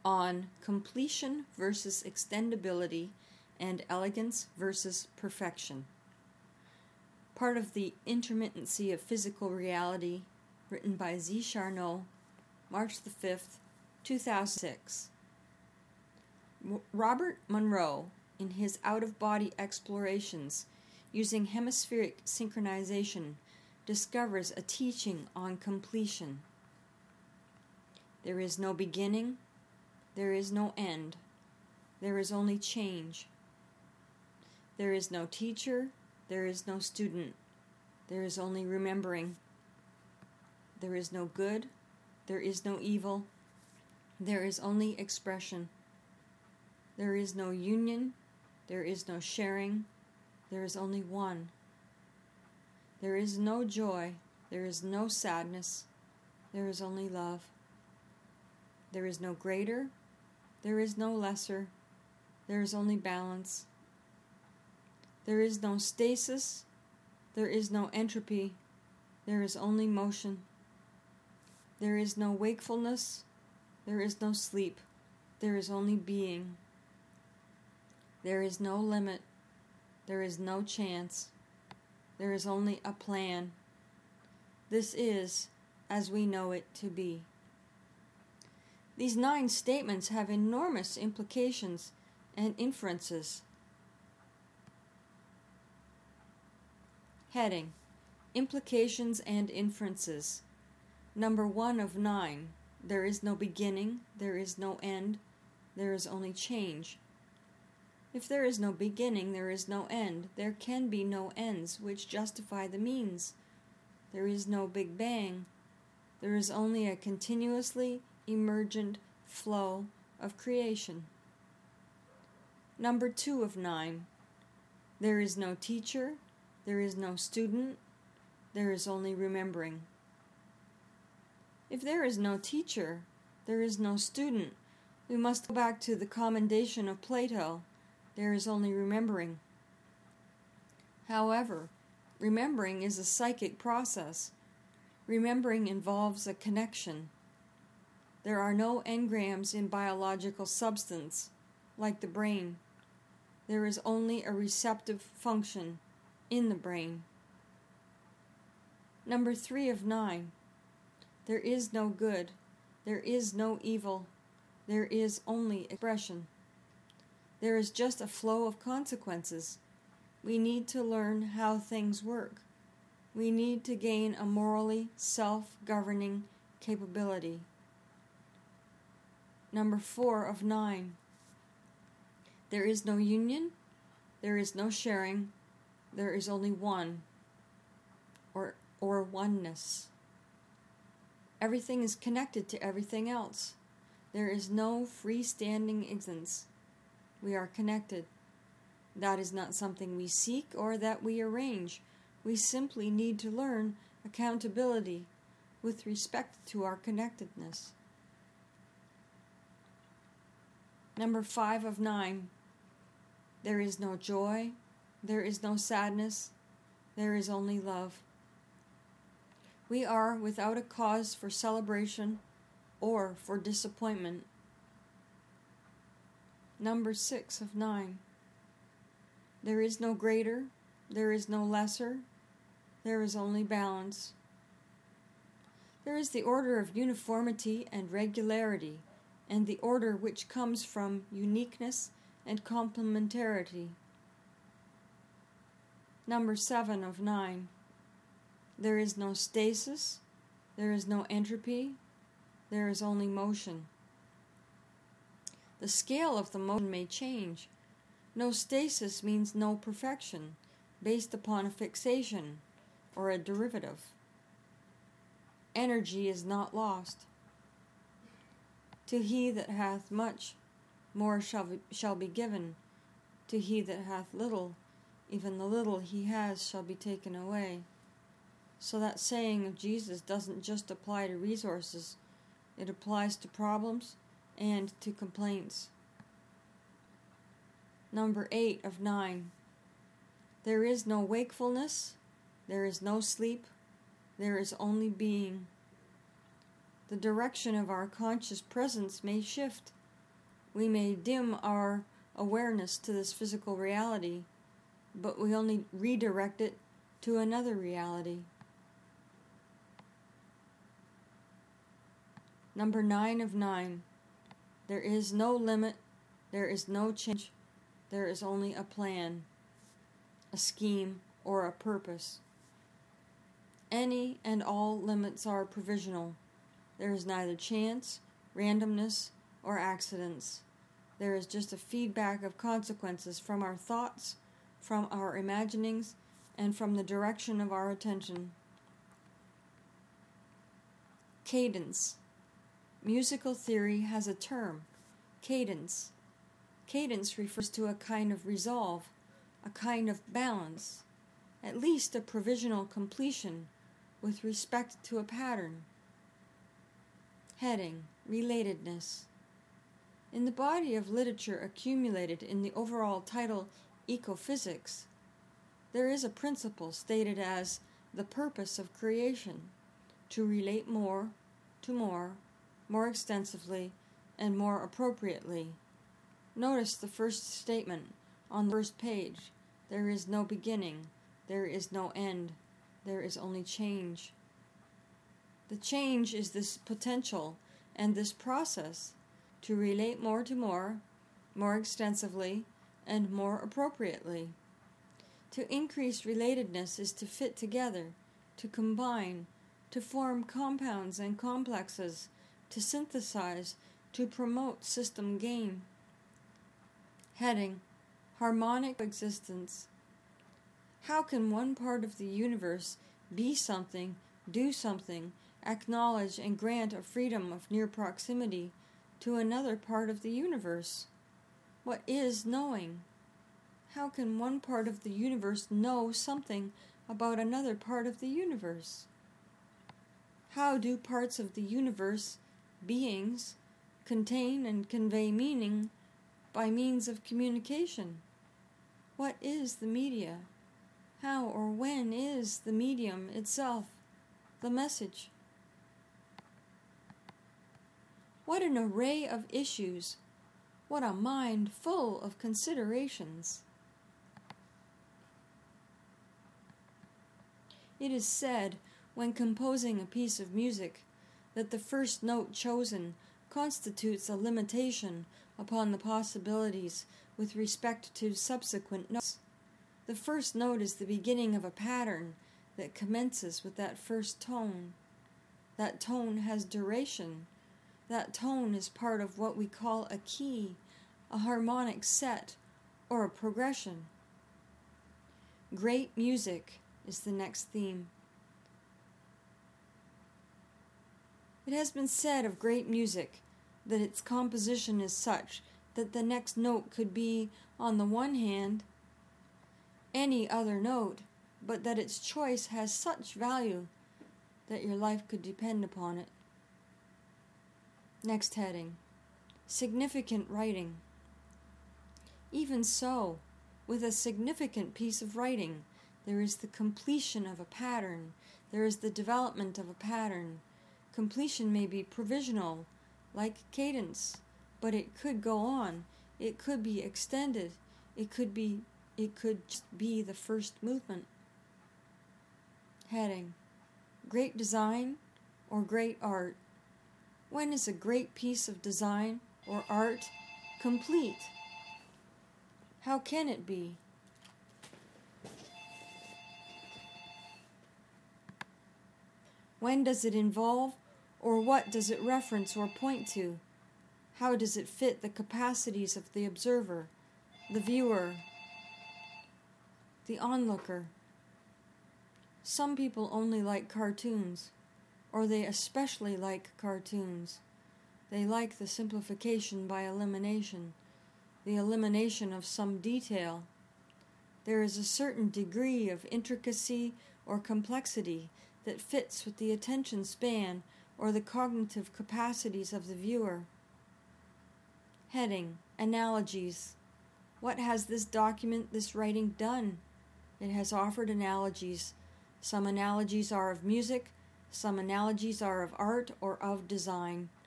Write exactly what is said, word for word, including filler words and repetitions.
on completion versus extendability and elegance versus perfection. Part of the Intermittency of Physical Reality, written by Z. Charnow, March the fifth, two thousand six. Robert Monroe, in his out-of-body explorations using hemispheric synchronization, discovers a teaching on completion. There is no beginning, there is no end, there is only change. There is no teacher, there is no student, there is only remembering. There is no good, there is no evil, there is only expression. There is no union, there is no sharing, there is only one. There is no joy, there is no sadness, there is only love. There is no greater, there is no lesser, there is only balance. There is no stasis, there is no entropy, there is only motion. There is no wakefulness, there is no sleep, there is only being. There is no limit, there is no chance, there is only a plan. This is as we know it to be. These nine statements have enormous implications and inferences. Heading: Implications and Inferences. Number one of nine. There is no beginning, there is no end, there is only change. If there is no beginning, there is no end. There can be no ends which justify the means. There is no Big Bang. There is only a continuously emergent flow of creation. Number two of nine. There is no teacher, there is no student, there is only remembering. If there is no teacher, there is no student. We must go back to the commendation of Plato. There is only remembering. However, remembering is a psychic process. Remembering involves a connection. There are no engrams in biological substance, like the brain. There is only a receptive function in the brain. Number three of nine. There is no good. There is no evil. There is only expression. There is just a flow of consequences. We need to learn how things work. We need to gain a morally self-governing capability. Number four of nine. There is no union, there is no sharing, there is only one, or, or oneness. Everything is connected to everything else. There is no freestanding existence. We are connected. That is not something we seek or that we arrange. We simply need to learn accountability with respect to our connectedness. Number five of nine. There is no joy, there is no sadness, there is only love. We are without a cause for celebration or for disappointment. Number six of nine. There is no greater, there is no lesser, there is only balance. There is the order of uniformity and regularity, and the order which comes from uniqueness and complementarity. Number seven of nine. There is no stasis, there is no entropy, there is only motion. The scale of the motion may change. No stasis means no perfection, based upon a fixation or a derivative. Energy is not lost. To he that hath much, more shall be, shall be given. To he that hath little, even the little he has shall be taken away. So that saying of Jesus doesn't just apply to resources, it applies to problems and to complaints. Number eight of nine. There is no wakefulness, there is no sleep, there is only being. The direction of our conscious presence may shift. We may dim our awareness to this physical reality, but we only redirect it to another reality. Number nine of nine. There is no limit, there is no change, there is only a plan, a scheme, or a purpose. Any and all limits are provisional. There is neither chance, randomness, or accidents. There is just a feedback of consequences from our thoughts, from our imaginings, and from the direction of our attention. Cadence. Musical theory has a term, cadence. Cadence refers to a kind of resolve, a kind of balance, at least a provisional completion with respect to a pattern. Heading: Relatedness. In the body of literature accumulated in the overall title Ecophysics, there is a principle stated as the purpose of creation, to relate more to more, more extensively, and more appropriately. Notice the first statement on the first page. There is no beginning, there is no end, there is only change. The change is this potential and this process to relate more to more, more extensively, and more appropriately. To increase relatedness is to fit together, to combine, to form compounds and complexes, to synthesize, to promote system gain. Heading: Harmonic existence. How can one part of the universe be something, do something, acknowledge and grant a freedom of near proximity to another part of the universe? What is knowing? How can one part of the universe know something about another part of the universe? How do parts of the universe, beings, contain and convey meaning by means of communication? What is the media? How or when is the medium itself the message? What an array of issues! What a mind full of considerations! It is said, when composing a piece of music, that the first note chosen constitutes a limitation upon the possibilities with respect to subsequent notes. The first note is the beginning of a pattern that commences with that first tone. That tone has duration. That tone is part of what we call a key, a harmonic set, or a progression. Great music is the next theme. It has been said of great music that its composition is such that the next note could be, on the one hand, any other note, but that its choice has such value that your life could depend upon it. Next heading: Significant writing. Even so, with a significant piece of writing, there is the completion of a pattern, there is the development of a pattern. Completion may be provisional, like cadence, but it could go on, it could be extended, it could be, it could just be the first movement. Heading: Great design or great art. When is a great piece of design or art complete? How can it be? When does it involve, or what does it reference or point to? How does it fit the capacities of the observer, the viewer, the onlooker? Some people only like cartoons, or they especially like cartoons. They like the simplification by elimination, the elimination of some detail. There is a certain degree of intricacy or complexity that fits with the attention span or the cognitive capacities of the viewer. Heading: Analogies. What has this document, this writing done? It has offered analogies. Some analogies are of music, some analogies are of art or of design.